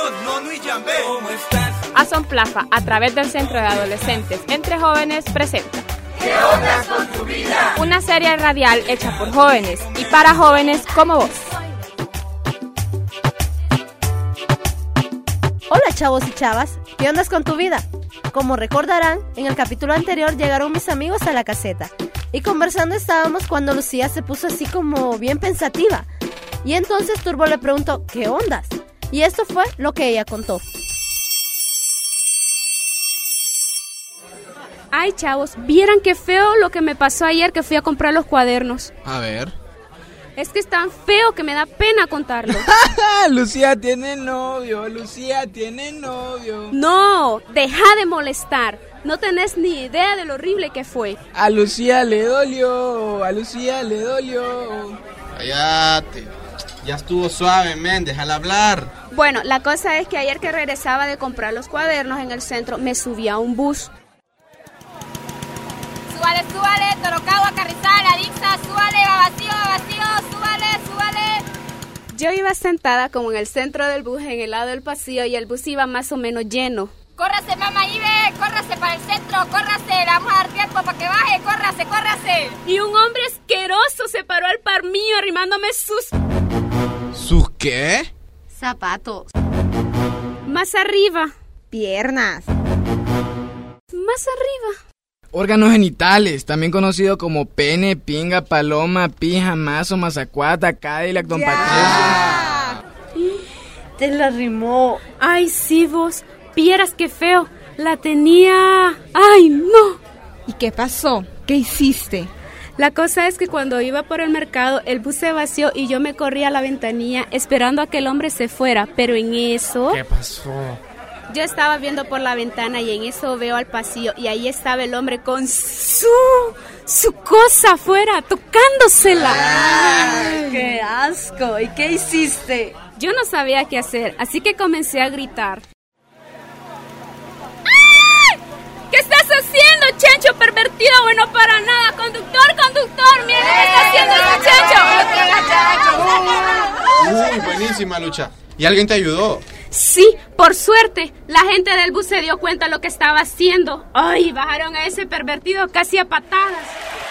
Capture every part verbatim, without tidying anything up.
Bienvenidos, Nono y Yambé. ¿Cómo estás? Azon Plaza, a través del Centro de Adolescentes Entre Jóvenes, presenta ¿Qué ondas con tu vida? Una serie radial hecha por jóvenes y para jóvenes como vos. Hola chavos y chavas, ¿qué ondas con tu vida? Como recordarán, en el capítulo anterior llegaron mis amigos a la caseta y conversando estábamos cuando Lucía se puso así como bien pensativa. Y entonces Turbo le preguntó, ¿qué ondas? Y esto fue lo que ella contó. Ay, chavos, vieran qué feo lo que me pasó ayer que fui a comprar los cuadernos. A ver. Es que es tan feo que me da pena contarlo. Lucía tiene novio, Lucía tiene novio. No, deja de molestar. No tenés ni idea de lo horrible que fue. A Lucía le dolió, a Lucía le dolió. Cállate, ya estuvo suave, men, déjala hablar. Bueno, la cosa es que ayer que regresaba de comprar los cuadernos en el centro, me subí a un bus. Súbale, súbale, Torocagua, Carrizal, Adixa, súbale, va vacío, va vacío, súbale, súbale. Yo iba sentada como en el centro del bus, en el lado del pasillo, y el bus iba más o menos lleno. Córrase, mamá Ibe, córrase para el centro, córrase, le vamos a dar tiempo para que baje, córrase, córrase. Y un hombre asqueroso se paró al par mío arrimándome sus... ¿Sus qué? Zapatos. Más arriba. Piernas. Más arriba. Órganos genitales, también conocido como pene, pinga, paloma, pija, mazo, mazacuata, Cadillac, don Patricio. Te la rimó. Ay, sí, vos. Vieras qué feo. La tenía... ¡Ay, no! ¿Y qué pasó? ¿Qué hiciste? La cosa es que cuando iba por el mercado, el bus se vació y yo me corrí a la ventanilla esperando a que el hombre se fuera. Pero en eso... ¿Qué pasó? Yo estaba viendo por la ventana y en eso veo al pasillo y ahí estaba el hombre con su... su cosa afuera, tocándosela. Ay, ¡qué asco! ¿Y qué hiciste? Yo no sabía qué hacer, así que comencé a gritar. ¿Qué estás haciendo, chancho pervertido? Bueno, para nada. Conductor, conductor, mira lo que está haciendo este chancho. Uy, buenísima, Lucha. ¿Y alguien te ayudó? Sí, por suerte. La gente del bus se dio cuenta de lo que estaba haciendo. Ay, bajaron a ese pervertido casi a patadas.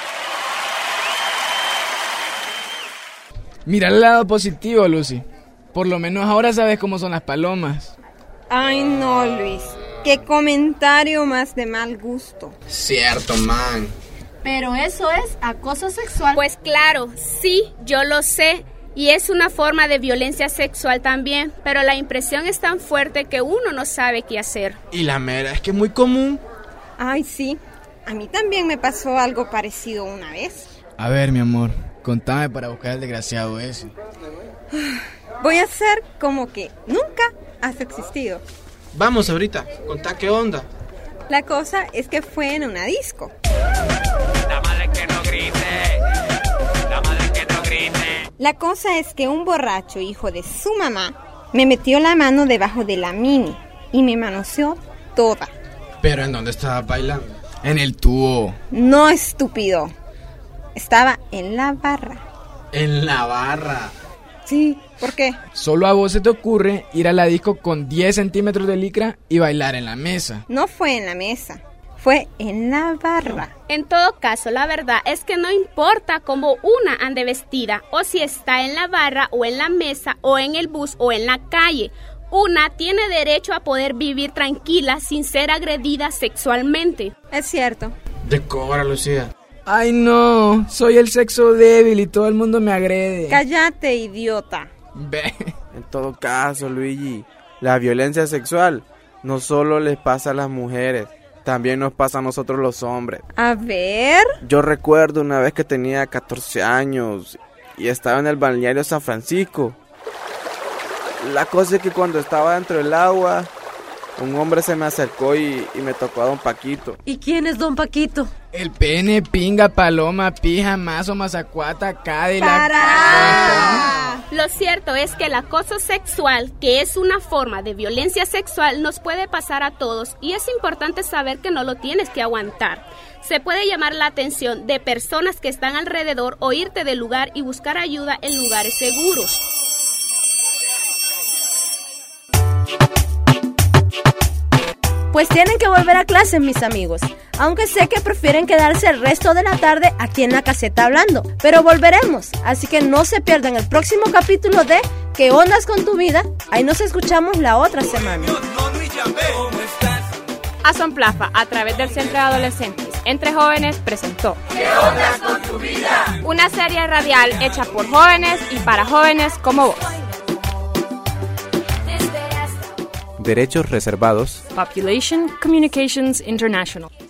Mira el lado positivo, Lucy. Por lo menos ahora sabes cómo son las palomas. Ay, no, Luis. Qué comentario más de mal gusto. Cierto, man. Pero eso es acoso sexual. Pues claro, sí, yo lo sé. Y es una forma de violencia sexual también. Pero la impresión es tan fuerte que uno no sabe qué hacer. Y la mera es que es muy común. Ay, sí. A mí también me pasó algo parecido una vez. A ver, mi amor, contame para buscar al desgraciado ese. Voy a hacer como que nunca has existido. Vamos ahorita, contá qué onda. La cosa es que fue en una disco. La madre que no grite, la madre que no grite. La cosa es que un borracho hijo de su mamá me metió la mano debajo de la mini y me manoseó toda. ¿Pero en dónde estabas bailando? En el tubo. No, estúpido. Estaba en la barra. En la barra. Sí, ¿por qué? Solo a vos se te ocurre ir a la disco con diez centímetros de licra y bailar en la mesa. No fue en la mesa, fue en la barra. En todo caso, la verdad es que no importa cómo una ande vestida, o si está en la barra, o en la mesa, o en el bus, o en la calle. Una tiene derecho a poder vivir tranquila sin ser agredida sexualmente. Es cierto. Decora, Lucía. Ay, no, soy el sexo débil y todo el mundo me agrede. Cállate, idiota. Ve. En todo caso, Luigi, la violencia sexual no solo les pasa a las mujeres, también nos pasa a nosotros los hombres. A ver... Yo recuerdo una vez que tenía catorce años y estaba en el balneario San Francisco. La cosa es que cuando estaba dentro del agua, un hombre se me acercó y, y me tocó a don Paquito. ¿Y quién es don Paquito? El pene, pinga, paloma, pija, mazo, mazacuata, Cadillac. ¡Para! Lo cierto es que el acoso sexual, que es una forma de violencia sexual, nos puede pasar a todos y es importante saber que no lo tienes que aguantar. Se puede llamar la atención de personas que están alrededor o irte del lugar y buscar ayuda en lugares seguros. Pues tienen que volver a clase, mis amigos. Aunque sé que prefieren quedarse el resto de la tarde aquí en la caseta hablando. Pero volveremos, así que no se pierdan el próximo capítulo de ¿Qué ondas con tu vida? Ahí nos escuchamos la otra semana. Asomplafa, a través del Centro de Adolescentes Entre Jóvenes, presentó ¿Qué ondas con tu vida? Una serie radial hecha por jóvenes y para jóvenes como vos. Derechos reservados. Population Communications International.